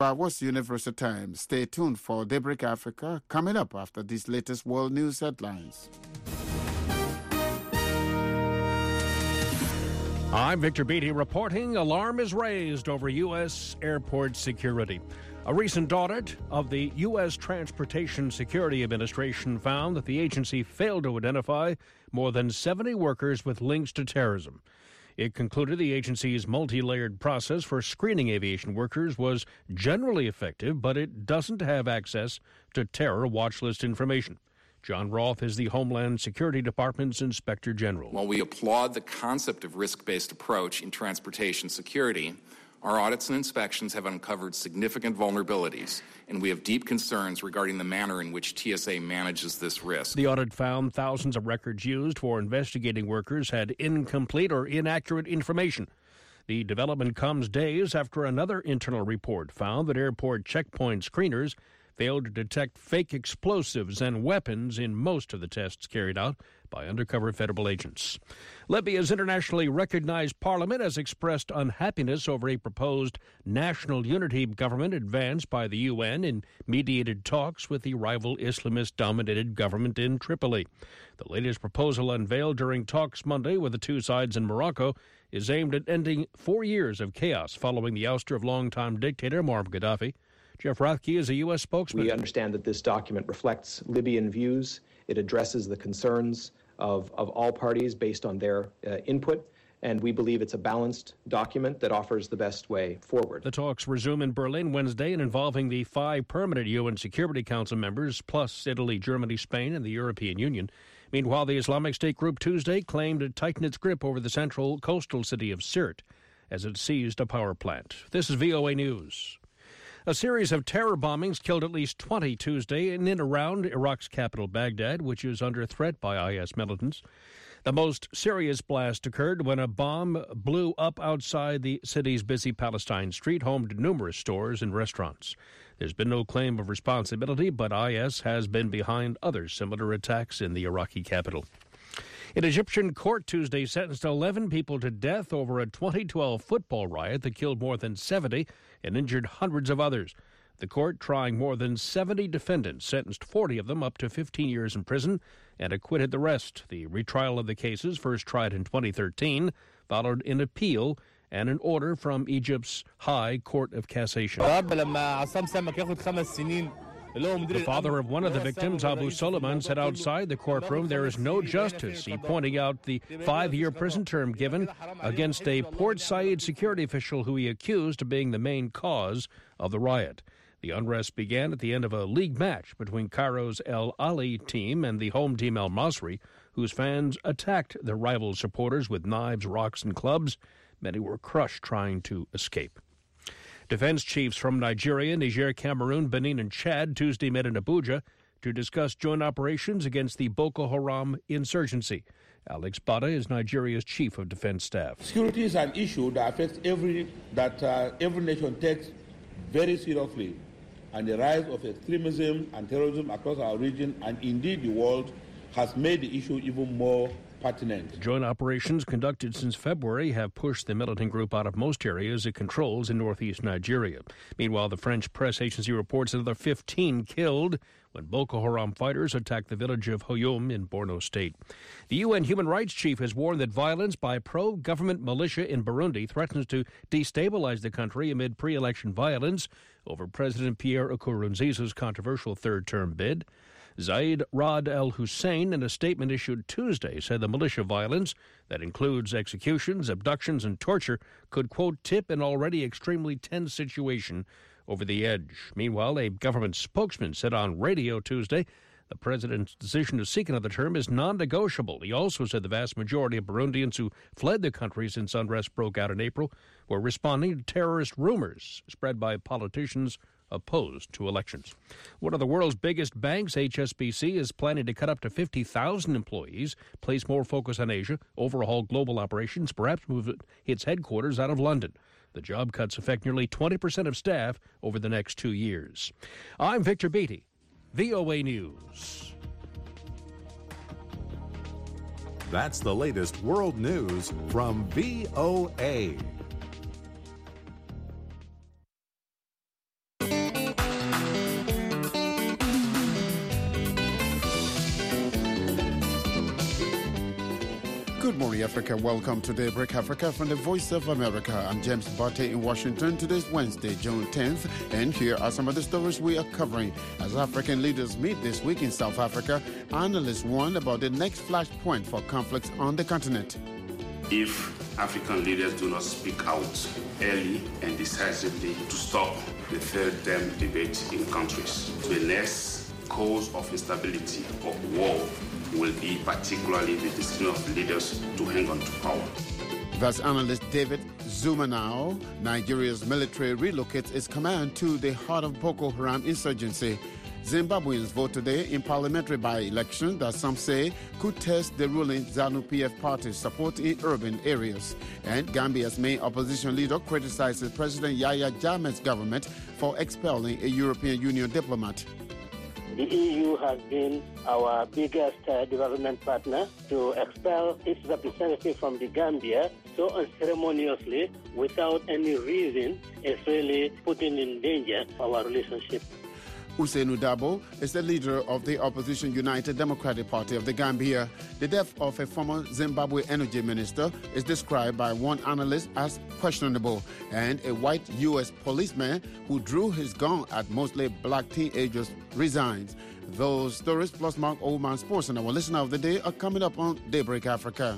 What's Universal Time? Stay tuned for Daybreak Africa coming up after these latest world news headlines. I'm Victor Beatty reporting. Alarm is raised over U.S. airport security. A recent audit of the U.S. Transportation Security Administration found that the agency failed to identify more than 70 workers with links to terrorism. It concluded the agency's multi-layered process for screening aviation workers was generally effective, but it doesn't have access to terror watch list information. John Roth is the Homeland Security Department's Inspector General. While we applaud the concept of risk-based approach in transportation security, our audits and inspections have uncovered significant vulnerabilities, and we have deep concerns regarding the manner in which TSA manages this risk. The audit found thousands of records used for investigating workers had incomplete or inaccurate information. The development comes days after another internal report found that airport checkpoint screeners failed to detect fake explosives and weapons in most of the tests carried out by undercover federal agents. Libya's internationally recognized parliament has expressed unhappiness over a proposed national unity government advanced by the UN in mediated talks with the rival Islamist-dominated government in Tripoli. The latest proposal unveiled during talks Monday with the two sides in Morocco is aimed at ending 4 years of chaos following the ouster of longtime dictator Muammar Gaddafi. Jeff Rathke is a U.S. spokesman. We understand that this document reflects Libyan views. It addresses the concerns of all parties based on their input, and we believe it's a balanced document that offers the best way forward. The talks resume in Berlin Wednesday and involving the 5 permanent UN Security Council members, plus Italy, Germany, Spain, and the European Union. Meanwhile, the Islamic State group Tuesday claimed to tighten its grip over the central coastal city of Sirte as it seized a power plant. This is VOA News. A series of terror bombings killed at least 20 Tuesday in and around Iraq's capital, Baghdad, which is under threat by IS militants. The most serious blast occurred when a bomb blew up outside the city's busy Palestine street, home to numerous stores and restaurants. There's been no claim of responsibility, but IS has been behind other similar attacks in the Iraqi capital. An Egyptian court Tuesday sentenced 11 people to death over a 2012 football riot that killed more than 70 and injured hundreds of others. The court, trying more than 70 defendants, sentenced 40 of them up to 15 years in prison and acquitted the rest. The retrial of the cases, first tried in 2013, followed an appeal and an order from Egypt's High Court of Cassation. The father of one of the victims, Abu Soliman, said outside the courtroom there is no justice. He pointing out the 5-year prison term given against a Port Said security official who he accused of being the main cause of the riot. The unrest began at the end of a league match between Cairo's El Ali team and the home team El Masri, whose fans attacked the rival supporters with knives, rocks, and clubs. Many were crushed trying to escape. Defense chiefs from Nigeria, Niger, Cameroon, Benin, and Chad Tuesday met in Abuja to discuss joint operations against the Boko Haram insurgency. Alex Bada is Nigeria's chief of defense staff. Security is an issue that affects every nation takes very seriously, and the rise of extremism and terrorism across our region and indeed the world has made the issue even more pertinent. Joint operations conducted since February have pushed the militant group out of most areas it controls in northeast Nigeria. Meanwhile, the French press agency reports another 15 killed when Boko Haram fighters attacked the village of Hoyoum in Borno State. The UN human rights chief has warned that violence by pro-government militia in Burundi threatens to destabilize the country amid pre-election violence over President Pierre Nkurunziza's controversial third-term bid. Zaid Rad al-Hussein, in a statement issued Tuesday, said the militia violence that includes executions, abductions, and torture could, quote, tip an already extremely tense situation over the edge. Meanwhile, a government spokesman said on radio Tuesday the president's decision to seek another term is non-negotiable. He also said the vast majority of Burundians who fled the country since unrest broke out in April were responding to terrorist rumors spread by politicians opposed to elections. One of the world's biggest banks, HSBC, is planning to cut up to 50,000 employees, place more focus on Asia, overhaul global operations, perhaps move its headquarters out of London. The job cuts affect nearly 20% of staff over the next 2 years. I'm Victor Beatty, VOA News. That's the latest world news from VOA. Good morning, Africa. Welcome to Daybreak Africa from the Voice of America. I'm James Barty in Washington. Today's Wednesday, June 10th, and here are some of the stories we are covering. As African leaders meet this week in South Africa, analysts warn about the next flashpoint for conflicts on the continent. If African leaders do not speak out early and decisively to stop the third term debate in countries, the next cause of instability or war will be particularly the decision of leaders to hang on to power. That's analyst David Zumanao. Nigeria's military relocates its command to the heart of Boko Haram insurgency. Zimbabweans vote today in parliamentary by-election that some say could test the ruling ZANU-PF party's support in urban areas. And Gambia's main opposition leader criticizes President Yahya Jammeh's government for expelling a European Union diplomat. The EU has been our biggest development partner. To expel its representative from the Gambia so unceremoniously, without any reason, is really putting in danger our relationship. Usainu Dabo is the leader of the opposition United Democratic Party of the Gambia. The death of a former Zimbabwe energy minister is described by one analyst as questionable, and a white U.S. policeman who drew his gun at mostly black teenagers resigns. Those stories plus Mark Oldman Sports and our listener of the day are coming up on Daybreak Africa.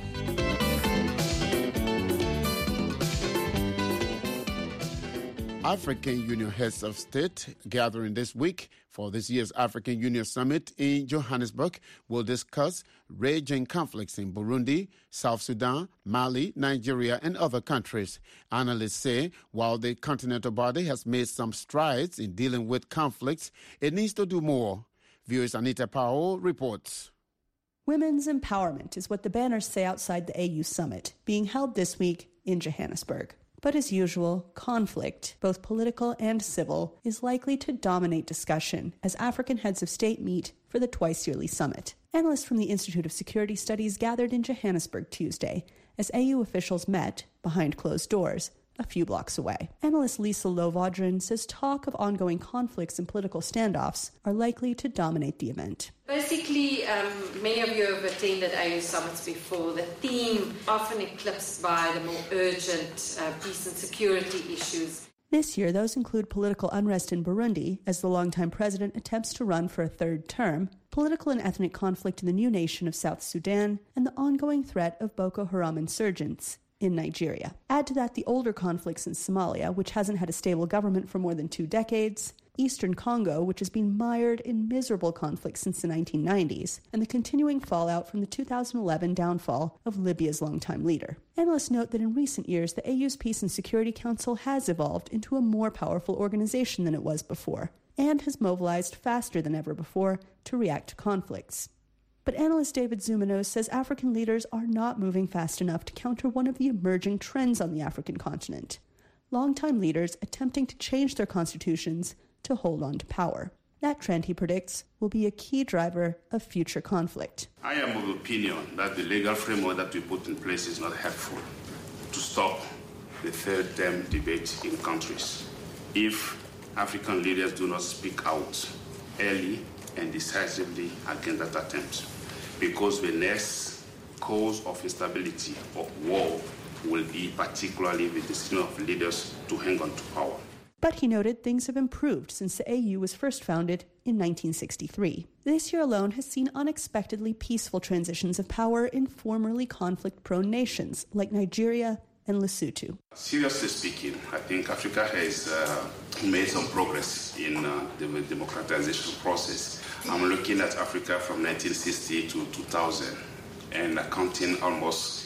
African Union heads of state gathering this week for this year's African Union Summit in Johannesburg will discuss raging conflicts in Burundi, South Sudan, Mali, Nigeria, and other countries. Analysts say while the continental body has made some strides in dealing with conflicts, it needs to do more. Viewers Anita Powell reports. Women's empowerment is what the banners say outside the AU Summit, being held this week in Johannesburg. But as usual, conflict, both political and civil, is likely to dominate discussion as African heads of state meet for the twice-yearly summit. Analysts from the Institute of Security Studies gathered in Johannesburg Tuesday as AU officials met, behind closed doors, a few blocks away. Analyst Lisa Lovaudrin says talk of ongoing conflicts and political standoffs are likely to dominate the event. Basically, many of you have attended AU summits before. The theme often eclipsed by the more urgent peace and security issues. This year, those include political unrest in Burundi as the longtime president attempts to run for a third term, political and ethnic conflict in the new nation of South Sudan, and the ongoing threat of Boko Haram insurgents in Nigeria. Add to that the older conflicts in Somalia, which hasn't had a stable government for more than 2 decades, Eastern Congo, which has been mired in miserable conflict since the 1990s, and the continuing fallout from the 2011 downfall of Libya's longtime leader. Analysts note that in recent years, the AU's Peace and Security Council has evolved into a more powerful organization than it was before, and has mobilized faster than ever before to react to conflicts. But analyst David Zumanao says African leaders are not moving fast enough to counter one of the emerging trends on the African continent: longtime leaders attempting to change their constitutions to hold on to power. That trend, he predicts, will be a key driver of future conflict. I am of the opinion that the legal framework that we put in place is not helpful to stop the third term debate in countries. If African leaders do not speak out early and decisively against that attempt, because the next cause of instability or war will be particularly the decision of leaders to hang on to power. But he noted things have improved since the AU was first founded in 1963. This year alone has seen unexpectedly peaceful transitions of power in formerly conflict-prone nations like Nigeria and Lesotho. Seriously speaking, I think Africa has made some progress in the democratization process. I'm looking at Africa from 1960 to 2000 and counting almost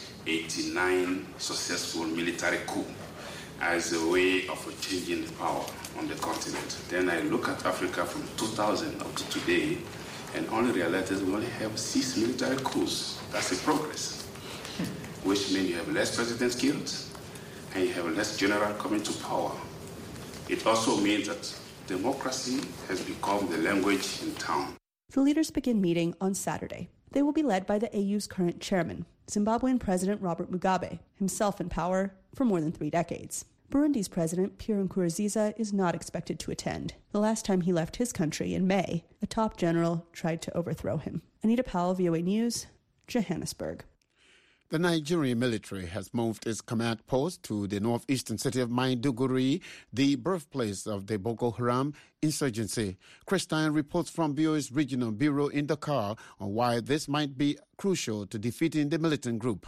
89 successful military coups as a way of changing power on the continent. Then I look at Africa from 2000 up to today and only realize that we only have 6 military coups. That's a progress, which means you have less presidents killed and you have less generals coming to power. It also means that democracy has become the language in town. The leaders begin meeting on Saturday. They will be led by the AU's current chairman, Zimbabwean President Robert Mugabe, himself in power for more than 3 decades. Burundi's president, Pierre Nkurunziza, is not expected to attend. The last time he left his country, in May, a top general tried to overthrow him. Anita Powell, VOA News, Johannesburg. The Nigerian military has moved its command post to the northeastern city of Maiduguri, the birthplace of the Boko Haram insurgency. Christine reports from BOA's regional bureau in Dakar on why this might be crucial to defeating the militant group.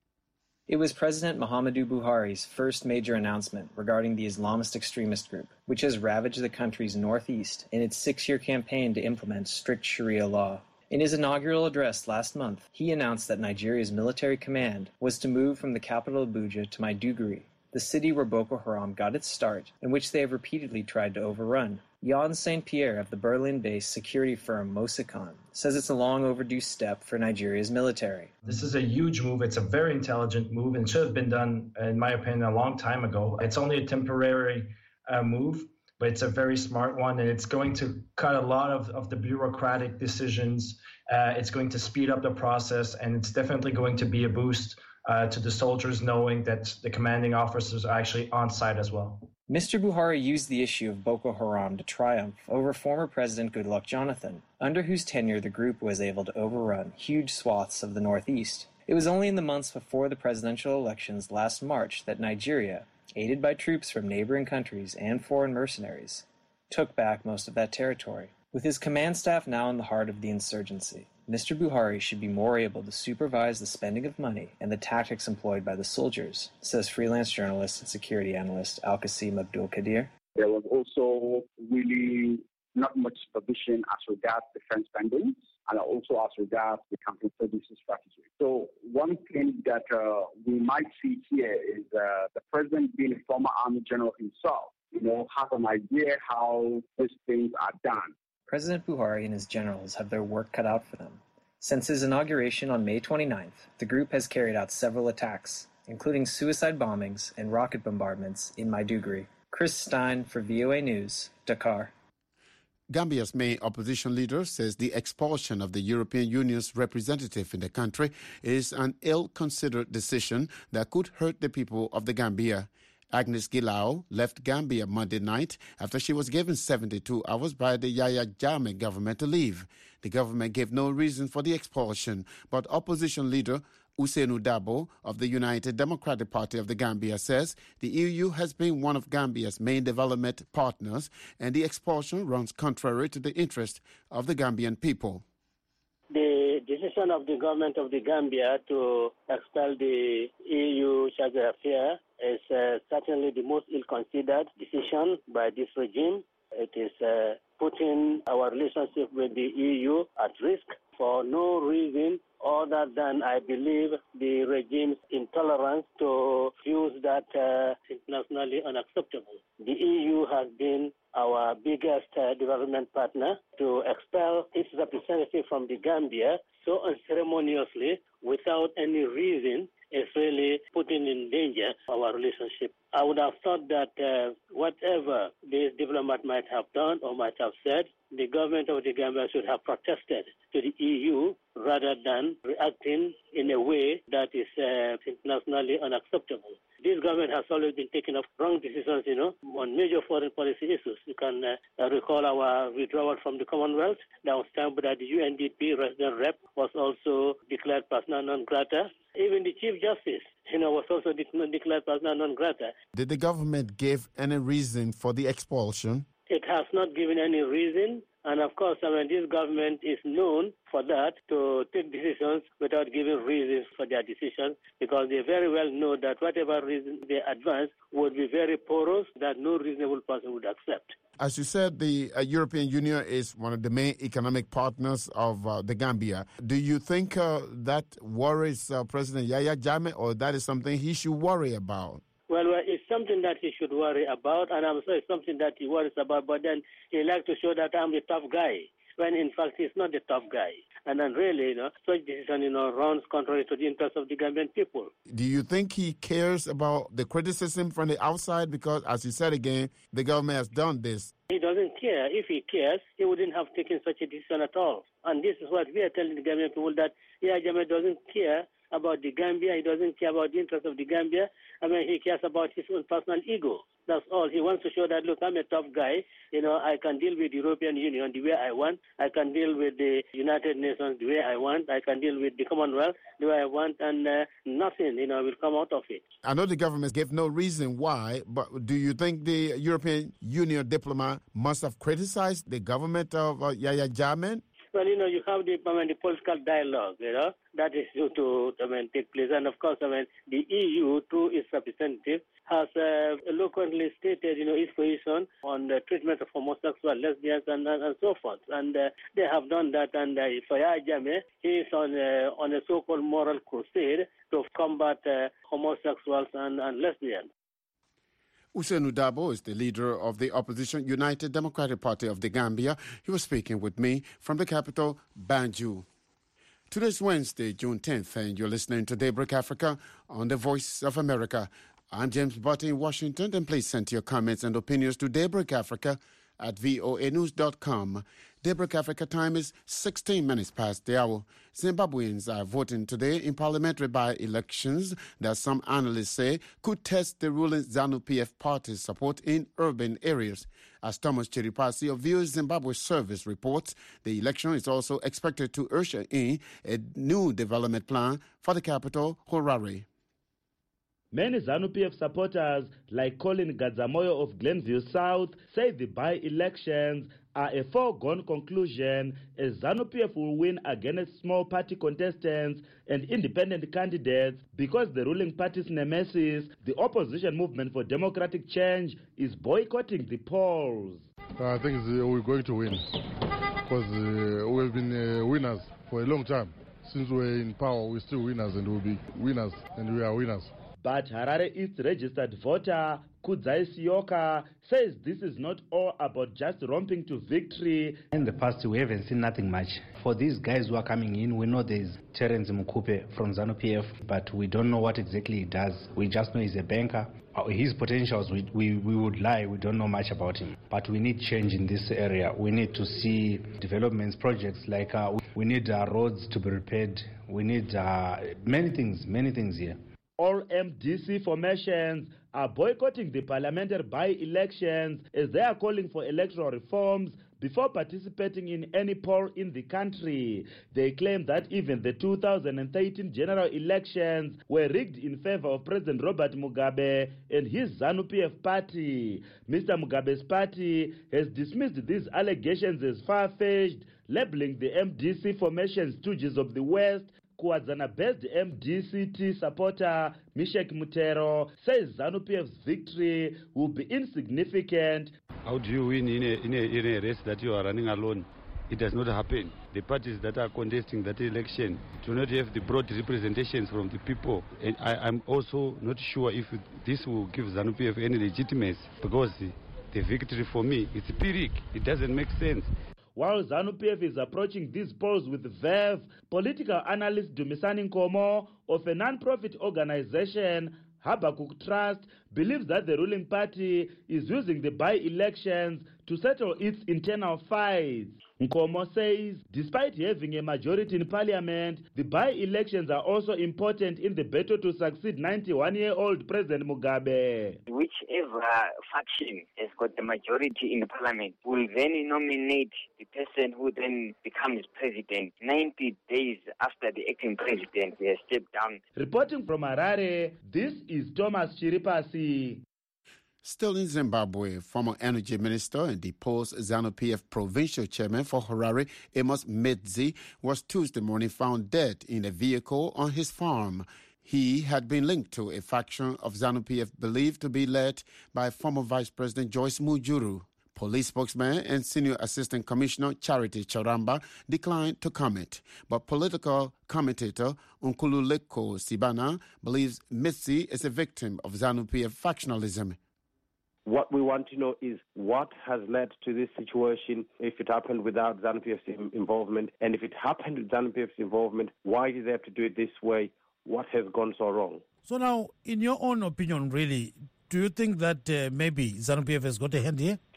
It was President Muhammadu Buhari's first major announcement regarding the Islamist extremist group, which has ravaged the country's northeast in its 6-year campaign to implement strict Sharia law. In his inaugural address last month, he announced that Nigeria's military command was to move from the capital Abuja to Maiduguri, the city where Boko Haram got its start and which they have repeatedly tried to overrun. Jan St. Pierre of the Berlin-based security firm Mosicon says it's a long overdue step for Nigeria's military. This is a huge move. It's a very intelligent move and should have been done, in my opinion, a long time ago. It's only a temporary move, but it's a very smart one, and it's going to cut a lot of the bureaucratic decisions. It's going to speed up the process, and it's definitely going to be a boost to the soldiers knowing that the commanding officers are actually on site as well. Mr. Buhari used the issue of Boko Haram to triumph over former President Goodluck Jonathan, under whose tenure the group was able to overrun huge swaths of the northeast. It was only in the months before the presidential elections last March that Nigeria, aided by troops from neighboring countries and foreign mercenaries, took back most of that territory. With his command staff now in the heart of the insurgency, Mr. Buhari should be more able to supervise the spending of money and the tactics employed by the soldiers, says freelance journalist and security analyst Al-Qasim Abdul Qadir. There was also really not much supervision as regards defense spending and also as regards the counterinsurgency strategy. So one thing that we might see here is the president, being a former army general himself, has an idea how these things are done. President Buhari and his generals have their work cut out for them. Since his inauguration on May 29th, the group has carried out several attacks, including suicide bombings and rocket bombardments in Maiduguri. Chris Stein for VOA News, Dakar. Gambia's main opposition leader says the expulsion of the European Union's representative in the country is an ill-considered decision that could hurt the people of the Gambia. Agnes Gilao left Gambia Monday night after she was given 72 hours by the Yahya Jammeh government to leave. The government gave no reason for the expulsion, but opposition leader Ousainou Dabo of the United Democratic Party of the Gambia says the EU has been one of Gambia's main development partners, and the expulsion runs contrary to the interest of the Gambian people. The decision of the government of the Gambia to expel the EU Charge d'Affaires is certainly the most ill-considered decision by this regime. It is putting our relationship with the EU at risk for no reason other than, I believe, the regime's intolerance to views that are internationally unacceptable. The EU has been our biggest development partner. To expel its representative from the Gambia so unceremoniously without any reason is really putting in danger our relationship. I would have thought that whatever this diplomat might have done or might have said, the government of the Gambia should have protested to the EU rather than reacting in a way that is internationally unacceptable. This government has always been taking up wrong decisions, on major foreign policy issues. You can recall our withdrawal from the Commonwealth. There was time that the UNDP resident rep was also declared persona non grata. Even the Chief Justice, was also declared persona non grata. Did the government give any reason for the expulsion? It has not given any reason. And of course, this government is known for that, to take decisions without giving reasons for their decisions, because they very well know that whatever reason they advance would be very porous, that no reasonable person would accept. As you said, the European Union is one of the main economic partners of the Gambia. Do you think that worries President Yahya Jammeh, or that is something he should worry about? Well, it's something that he should worry about, and I'm sure it's something that he worries about, but then he likes to show that I'm the tough guy, when in fact he's not the tough guy. And then really, such decision, runs contrary to the interests of the Gambian people. Do you think he cares about the criticism from the outside? Because, as you said again, the government has done this. He doesn't care. If he cares, he wouldn't have taken such a decision at all. And this is what we are telling the Gambian people, that Yahya Jammeh doesn't care about the Gambia. He doesn't care about the interests of the Gambia. I mean, he cares about his own personal ego. That's all. He wants to show that, look, I'm a tough guy. I can deal with the European Union the way I want. I can deal with the United Nations the way I want. I can deal with the Commonwealth the way I want, and nothing, will come out of it. I know the government gave no reason why, but do you think the European Union diplomat must have criticized the government of Yahya Jammeh? Well, you have the political dialogue, that is due to take place. And of course, the EU, through its representative, has eloquently stated, its position on the treatment of homosexual, lesbians, and so forth. And they have done that. And for Yahya Jammeh, he is on a so-called moral crusade to combat homosexuals and lesbians. Ousainou Darboe is the leader of the opposition United Democratic Party of the Gambia. He was speaking with me from the capital, Banjul. Today's Wednesday, June 10th, and you're listening to Daybreak Africa on the Voice of America. I'm James Butty in Washington, and please send your comments and opinions to Daybreak Africa at voanews.com. Daybreak Africa time is 16 minutes past the hour. Zimbabweans are voting today in parliamentary by-elections that some analysts say could test the ruling ZANU-PF party's support in urban areas. As Thomas Chiripasi of Views Zimbabwe Service reports, the election is also expected to usher in a new development plan for the capital, Harare. Many ZANU-PF supporters, like Colin Gadzamoyo of Glenview South, say the by-elections are a foregone conclusion as ZANU-PF will win against small party contestants and independent candidates because the ruling party's nemesis, the opposition movement for democratic change, is boycotting the polls. I think we're going to win because we've been winners for a long time. Since we're in power, we're still winners and we'll be winners, and we are winners. But Harare East registered voter Kudzai Sioka says this is not all about just romping to victory. In the past, we haven't seen nothing much. For these guys who are coming in, we know there's Terence Mukupe from ZANU-PF, but we don't know what exactly he does. We just know he's a banker. His potentials, we would lie. We don't know much about him. But we need change in this area. We need to see developments, projects like we need roads to be repaired. We need many things here. All MDC formations are boycotting the parliamentary by-elections as they are calling for electoral reforms before participating in any poll in the country. They claim that even the 2013 general elections were rigged in favor of President Robert Mugabe and his ZANU-PF party. Mr. Mugabe's party has dismissed these allegations as far-fetched, labeling the MDC formations stooges of the West. Kuwadzana-based MDCT supporter Mishek Mutero says ZANU-PF's victory will be insignificant. How do you win in a race that you are running alone? It does not happen. The parties that are contesting that election do not have the broad representations from the people. And I'm also not sure if this will give ZANU-PF any legitimacy, because the victory for me is Pyrrhic. It doesn't make sense. While ZANU-PF is approaching these polls with verve, political analyst Dumisani Nkomo of a non-profit organization, Habakuk Trust, believes that the ruling party is using the by-elections to settle its internal fights. Nkomo says, despite having a majority in parliament, the by-elections are also important in the battle to succeed 91-year-old President Mugabe. Whichever faction has got the majority in the parliament will then nominate the person who then becomes president 90 days after the acting president has stepped down. Reporting from Harare, this is Thomas Chiripasi. Still in Zimbabwe, former energy minister and deposed ZANU-PF provincial chairman for Harare, Amos Medzi, was Tuesday morning found dead in a vehicle on his farm. He had been linked to a faction of ZANU-PF believed to be led by former Vice President Joyce Mujuru. Police spokesman and Senior Assistant Commissioner Charity Charamba declined to comment, but political commentator Nkululeko Sibana believes Medzi is a victim of ZANU-PF factionalism. What we want to know is what has led to this situation, if it happened without ZANU-PF's involvement, and if it happened with ZANU-PF's involvement, why did they have to do it this way? What has gone so wrong? So now, in your own opinion, really, do you think that maybe ZANU-PF has got a hand here?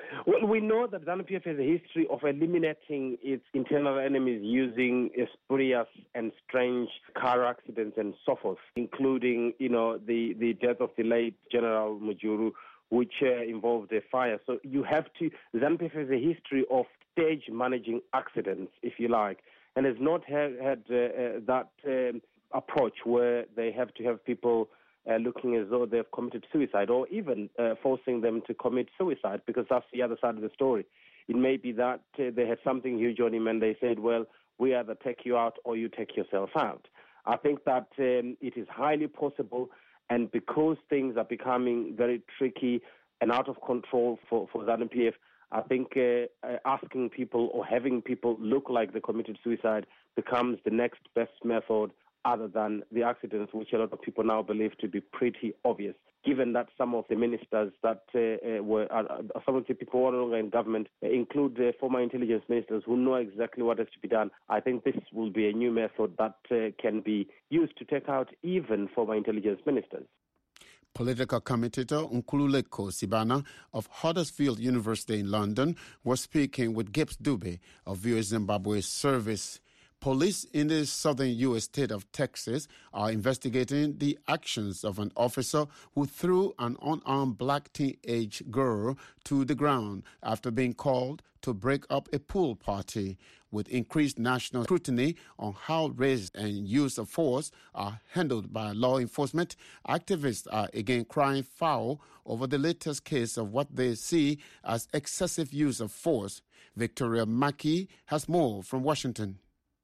Well, we know that ZANU-PF has a history of eliminating its internal enemies using spurious and strange car accidents and so forth, including, the death of the late General Mujuru, which involved a fire. So ZANU-PF has a history of stage managing accidents, if you like, and has not had that approach where they have to have people looking as though they've committed suicide, or even forcing them to commit suicide, because that's the other side of the story. It may be that they had something huge on him and they said, well, we either take you out or you take yourself out. I think that it is highly possible, and because things are becoming very tricky and out of control for ZANU-PF, I think asking people or having people look like they committed suicide becomes the next best method, other than the accidents, which a lot of people now believe to be pretty obvious, given that some of the ministers that some of the people who are no longer in government include former intelligence ministers who know exactly what has to be done. I think this will be a new method that can be used to take out even former intelligence ministers. Political commentator Nkululeko Sibana of Huddersfield University in London was speaking with Gibbs Dube of VOA Zimbabwe Service. Police in the southern U.S. state of Texas are investigating the actions of an officer who threw an unarmed black teenage girl to the ground after being called to break up a pool party. With increased national scrutiny on how race and use of force are handled by law enforcement, activists are again crying foul over the latest case of what they see as excessive use of force. Victoria Mackey has more from Washington.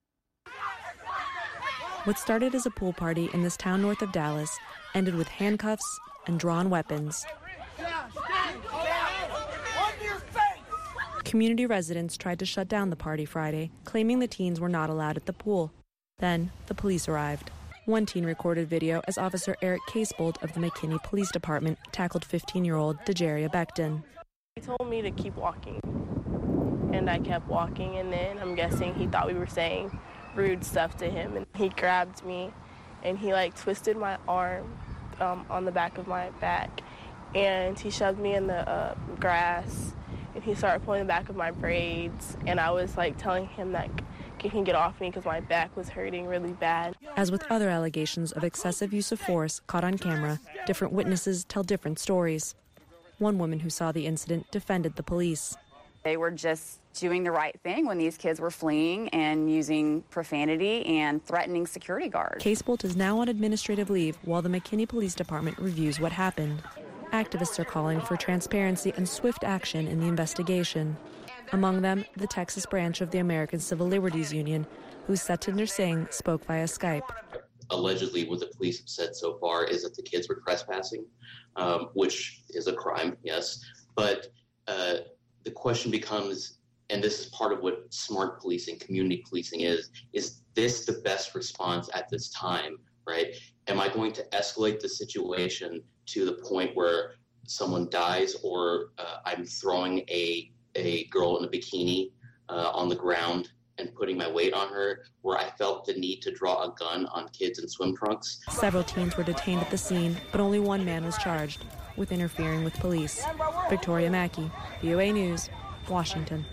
What started as a pool party in this town north of Dallas ended with handcuffs and drawn weapons. Community residents tried to shut down the party Friday, claiming the teens were not allowed at the pool. Then the police arrived. One teen recorded video as Officer Eric Casebold of the McKinney Police Department tackled 15-year-old Dejaria Becton. He told me to keep walking, and I kept walking, and then I'm guessing he thought we were saying rude stuff to him, and he grabbed me and he twisted my arm on the back of my back, and he shoved me in the grass, and he started pulling the back of my braids, and I was telling him that he can get off me because my back was hurting really bad. As with other allegations of excessive use of force caught on camera, different witnesses tell different stories. One woman who saw the incident defended the police. They were just doing the right thing when these kids were fleeing and using profanity and threatening security guards. Casebolt is now on administrative leave while the McKinney Police Department reviews what happened. Activists are calling for transparency and swift action in the investigation. Among them, the Texas branch of the American Civil Liberties Union, who Satinder Singh spoke via Skype. Allegedly, what the police have said so far is that the kids were trespassing, which is a crime, yes. But the question becomes, and this is part of what smart policing, community policing is this the best response at this time, right? Am I going to escalate the situation to the point where someone dies, or I'm throwing a girl in a bikini on the ground and putting my weight on her, where I felt the need to draw a gun on kids in swim trunks? Several teens were detained at the scene, but only one man was charged with interfering with police. Victoria Mackey, VOA News, Washington.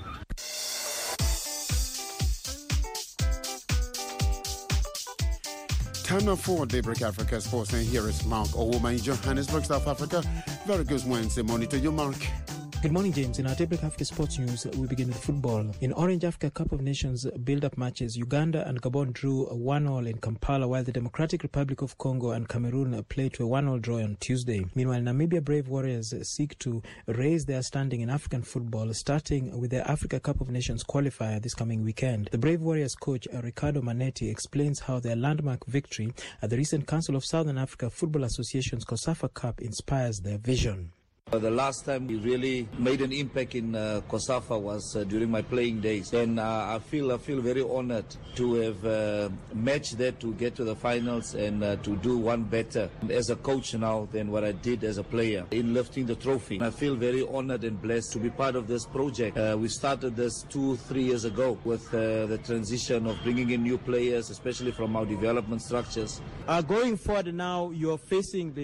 Time now for Daybreak Africa Sports, and here is Mark Owoma in Johannesburg, South Africa. Very good Wednesday morning to you, Mark. Good morning, James. In our Daybreak Africa Sports News, we begin with football. In Orange Africa Cup of Nations build-up matches, Uganda and Gabon drew a 1-1 in Kampala, while the Democratic Republic of Congo and Cameroon played to a 1-1 draw on Tuesday. Meanwhile, Namibia Brave Warriors seek to raise their standing in African football, starting with their Africa Cup of Nations qualifier this coming weekend. The Brave Warriors coach Ricardo Manetti explains how their landmark victory at the recent Council of Southern Africa Football Association's COSAFA Cup inspires their vision. The last time we really made an impact in COSAFA was during my playing days, and I feel very honored to have matched there to get to the finals and to do one better as a coach now than what I did as a player in lifting the trophy. I feel very honored and blessed to be part of this project. We started this 2-3 years ago with the transition of bringing in new players, especially from our development structures. Going forward now, you're facing the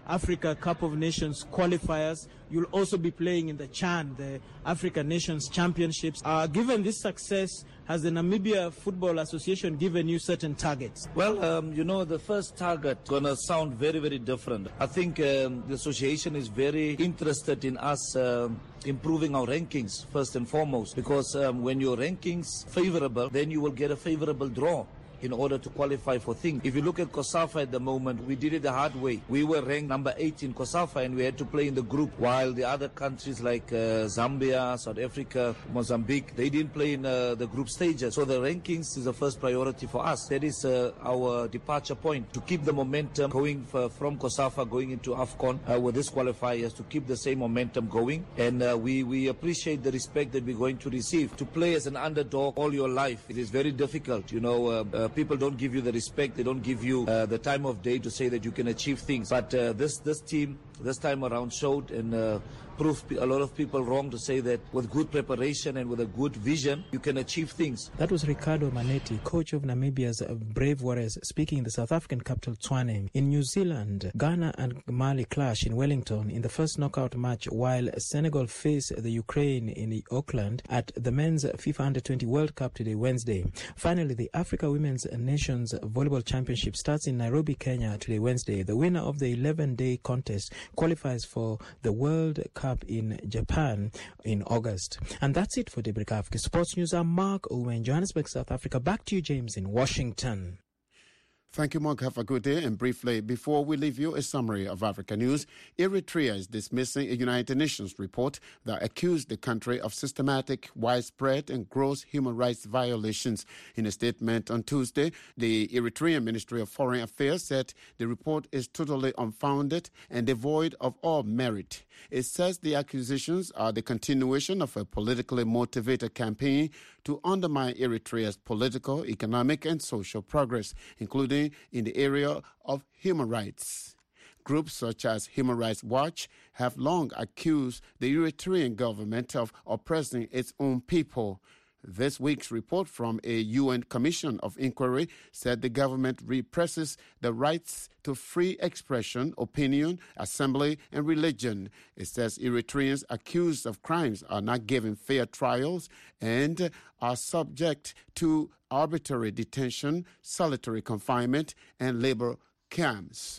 Africa Cup of Nations qualifiers. You'll also be playing in the CHAN, the Africa Nations Championships. Given this success, has the Namibia Football Association given you certain targets? Well, the first target is going to sound very, very different. I think the association is very interested in us improving our rankings, first and foremost, because when your rankings favorable, then you will get a favorable draw in order to qualify for things. If you look at COSAFA at the moment, we did it the hard way. We were ranked number 8 in COSAFA and we had to play in the group, while the other countries like Zambia, South Africa, Mozambique, they didn't play in the group stages. So the rankings is the first priority for us. That is our departure point, to keep the momentum going from COSAFA going into AFCON with this qualifiers, to keep the same momentum going. And we appreciate the respect that we're going to receive. To play as an underdog all your life, it is very difficult. People don't give you the respect, they don't give you the time of day to say that you can achieve things. But this team, this time around, showed and proved a lot of people wrong to say that with good preparation and with a good vision, you can achieve things. That was Ricardo Manetti, coach of Namibia's Brave Warriors, speaking in the South African capital, Tshwane. In New Zealand, Ghana and Mali clash in Wellington in the first knockout match, while Senegal face the Ukraine in Auckland at the men's FIFA Under-20 World Cup today, Wednesday. Finally, the Africa Women's Nations Volleyball Championship starts in Nairobi, Kenya today, Wednesday. The winner of the 11-day contest qualifies for the World Cup in Japan in August. And that's it for Daybreak Africa Sports News. I'm Mark Owen, Johannesburg, South Africa. Back to you, James, in Washington. Thank you, Mark. Have a good day. And briefly, before we leave you, a summary of Africa news. Eritrea is dismissing a United Nations report that accused the country of systematic, widespread, and gross human rights violations. In a statement on Tuesday, the Eritrean Ministry of Foreign Affairs said the report is totally unfounded and devoid of all merit. It says the accusations are the continuation of a politically motivated campaign to undermine Eritrea's political, economic, and social progress, including in the area of human rights. Groups such as Human Rights Watch have long accused the Eritrean government of oppressing its own people. This week's report from a UN Commission of Inquiry said the government represses the rights to free expression, opinion, assembly, and religion. It says Eritreans accused of crimes are not given fair trials and are subject to arbitrary detention, solitary confinement, and labor camps.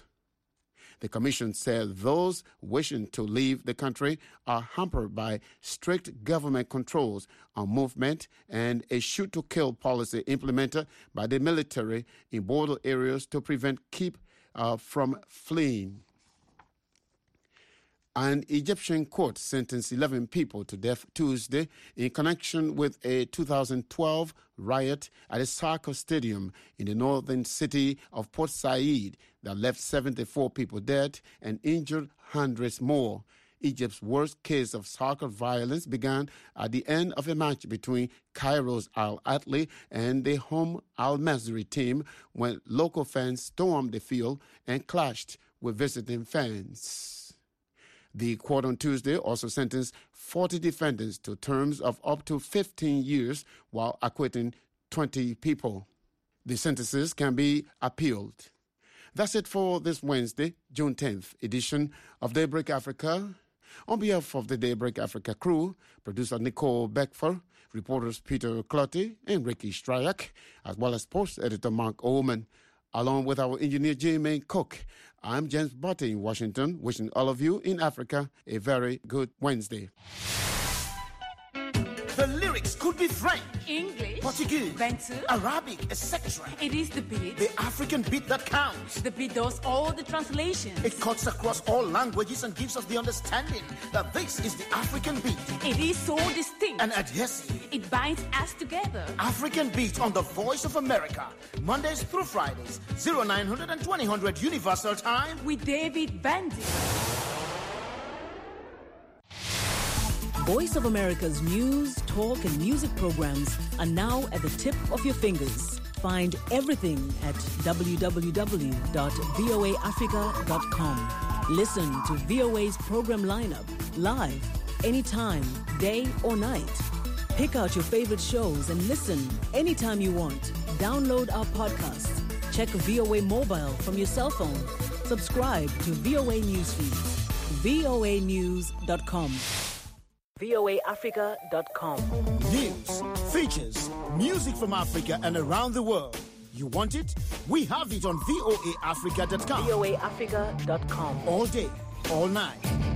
The commission said those wishing to leave the country are hampered by strict government controls on movement and a shoot-to-kill policy implemented by the military in border areas to prevent from fleeing. An Egyptian court sentenced 11 people to death Tuesday in connection with a 2012 riot at a soccer stadium in the northern city of Port Said that left 74 people dead and injured hundreds more. Egypt's worst case of soccer violence began at the end of a match between Cairo's Al Ahly and the home Al Masry team when local fans stormed the field and clashed with visiting fans. The court on Tuesday also sentenced 40 defendants to terms of up to 15 years while acquitting 20 people. The sentences can be appealed. That's it for this Wednesday, June 10th edition of Daybreak Africa. On behalf of the Daybreak Africa crew, producer Nicole Beckfer, reporters Peter Clotty and Ricky Stryak, as well as sports editor Mark Oman, along with our engineer J-Main Cook, I'm James Botte in Washington, wishing all of you in Africa a very good Wednesday. The lyrics could be French, English, Portuguese, Bantu, Arabic, etc. It is the beat. The African beat that counts. The beat does all the translations. It cuts across all languages and gives us the understanding that this is the African beat. It is so distinct and adhesive. It binds us together. African beat on the Voice of America, Mondays through Fridays, 0900 and 2000 Universal Time with David Bandy. Voice of America's news, talk, and music programs are now at the tip of your fingers. Find everything at www.voaafrica.com. Listen to VOA's program lineup live, anytime, day or night. Pick out your favorite shows and listen anytime you want. Download our podcasts. Check VOA Mobile from your cell phone. Subscribe to VOA Newsfeed. voanews.com. voaafrica.com. News, features, music from Africa and around the world. You want it? We have it on voaafrica.com. voaafrica.com. All day, all night.